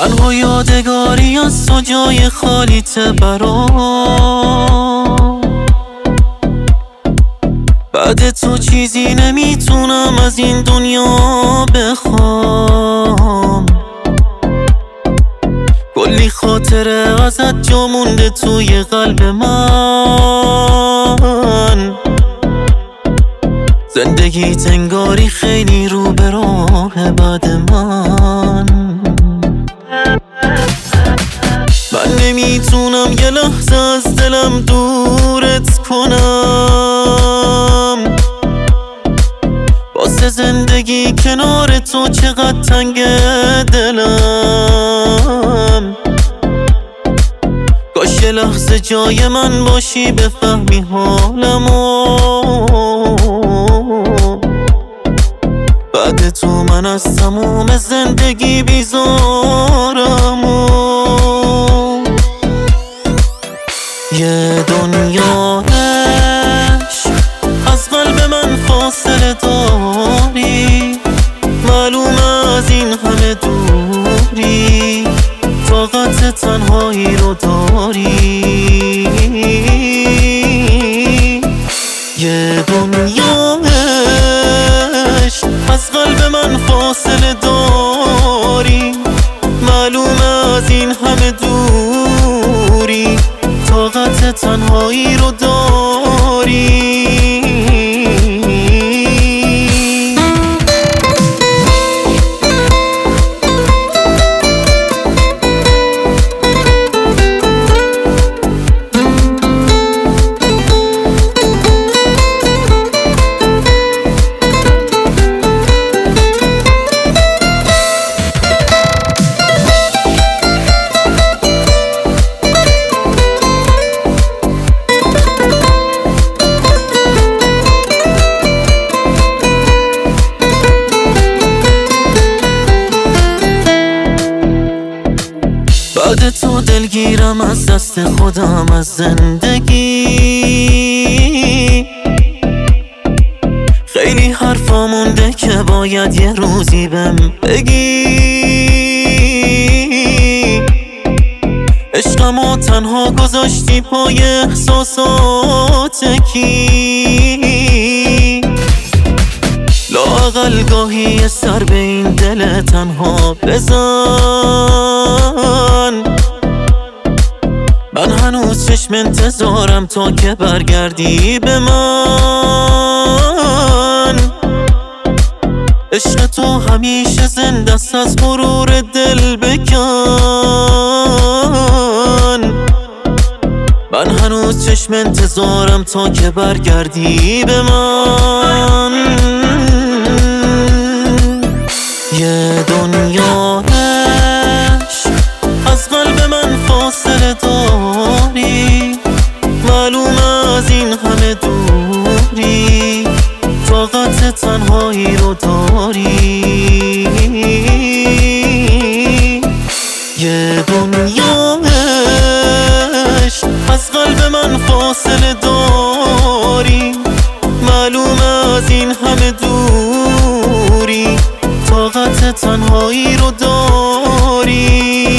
تنها یادگاری از تو جای خالیت برام. بعد تو چیزی نمیتونم از این دنیا بخوام. کلی خاطره ازت جا مونده توی قلب من. زندگیت انگاری خیلی رو به راه بعد من. من نمیتونم یه لحظه از دلم دورت کنم. واسه زندگی کنار تو چقدر تنگ دلم. کاش یه لحظه جای من باشی بفهمی حالمو. بعد تو من از تموم زندگی بیزارمو. یه دنیا عشق از قلب من فاصله داری. معلومه از این همه دوری طاقت تنهایی رو داری. یه دنیا عشق از قلب من فاصله داری. معلومه از این همه دوری طاقت تنهایی رو داری. بعد تو دلگیرم از دست خودم از زندگی. خیلی حرفا مونده که باید یه روزی بهم بگی. عشقمو تنها گذاشتی پای احساسات کی. لااقل گاهی یه سر به این دل تنها بزن. من هنوز چشم انتظارم تا که برگردی به من. عشق تو همیشه زنده است از غرور دل بکن. من هنوز چشم انتظارم تا که برگردی به من. یه دنیا عشق از قلب من فاصله داری. معلومه از این همه دوری طاقت تنهایی رو داری. یه دنیا عشق از قلب من فاصله داری. معلومه از این همه دوری طاقت تنهایی رو داری.